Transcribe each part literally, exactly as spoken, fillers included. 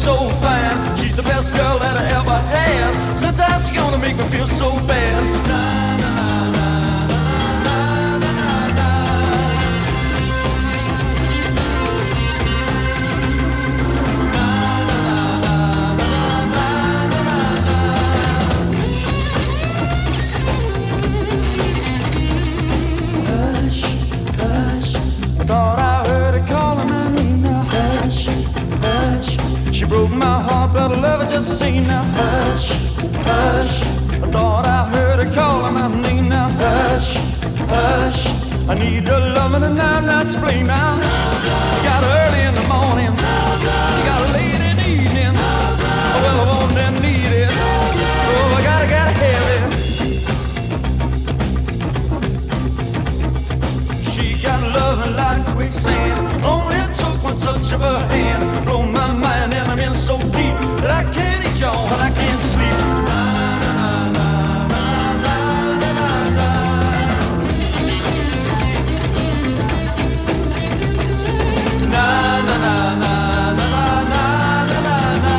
so fine. She's the best girl that I ever had. Sometimes you're gonna make me feel so bad. Na, na, na, na, na, na, na, na. Na, na, na, na, na, na, na, na. Hush, hush, I thought I heard her calling my name now. Hush, hush, she broke my heart, but I love her just the same now. Hush, hush, I thought I heard her calling my name now. Hush, hush, I need her loving and I'm not to blame now. You got her early in the morning, you got her late in the evening. Oh, well, I want and need it. Oh, I gotta, gotta have it. She got loving like quicksand. Only took one touch of her hand. Blow my mind and I'm in so deep that I can't eat y'all and I can't sleep. Na, na, na, na, na, na, na, na. Na, na, na, na, na, na, na, na, na.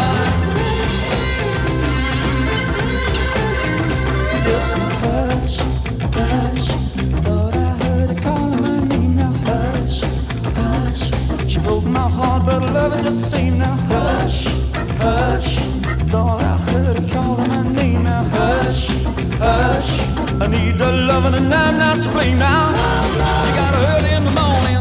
Listen, hush, hush, thought I heard her calling my name now. Hush, hush, she broke my heart, but I love her just the same now. Hush, hush, thought I heard her calling my name now. Hush, hush, I need the loving and I'm not to blame now. You got her early in the morning.